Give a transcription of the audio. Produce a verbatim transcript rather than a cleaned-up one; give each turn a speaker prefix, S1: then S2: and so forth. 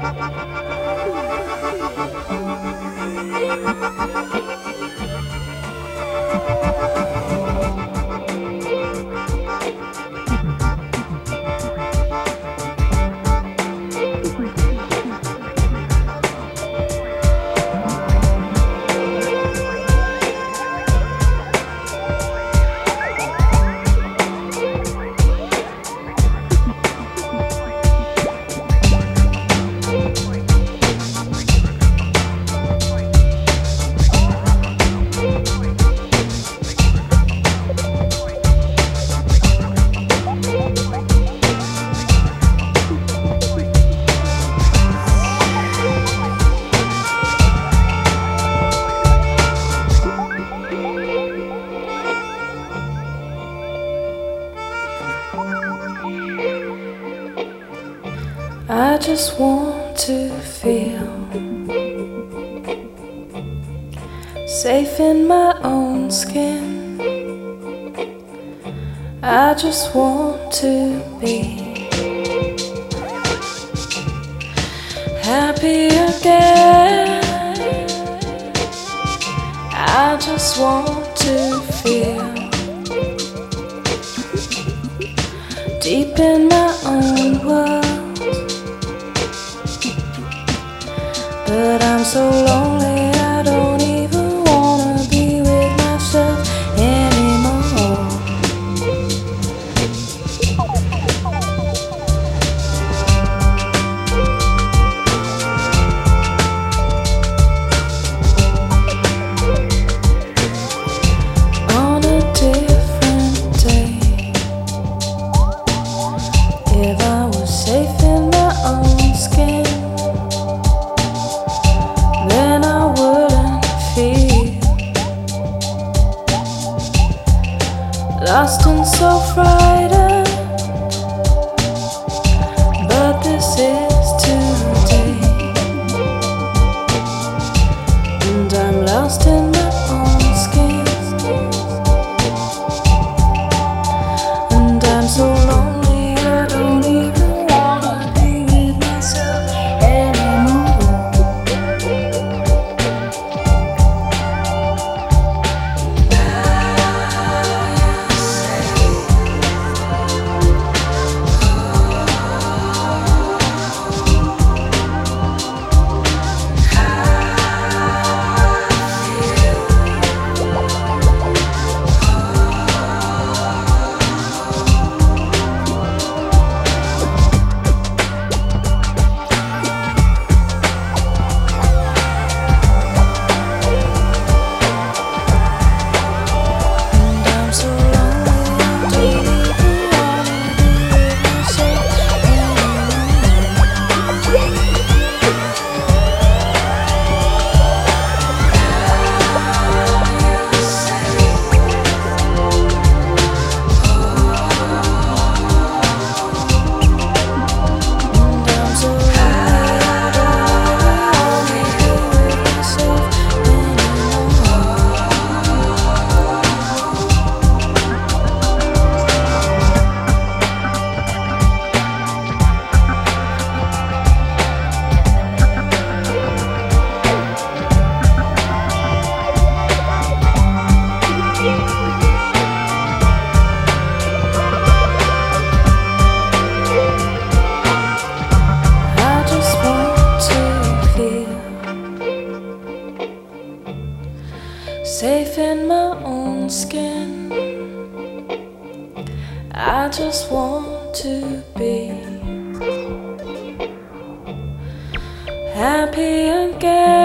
S1: I just want to feel safe in my own skin. I just want to be happy again. I just want to feel deep in my own world. But I'm so lonely, I don't even wanna be with myself anymore. On a different day, if I was safe in my own skin, then I wouldn't feel lost and so frightened. But this is today, and I'm lost in my own skin, and I'm so lonely I don't even wanna be with myself anymore. Safe in my own skin, I just want to be happy again.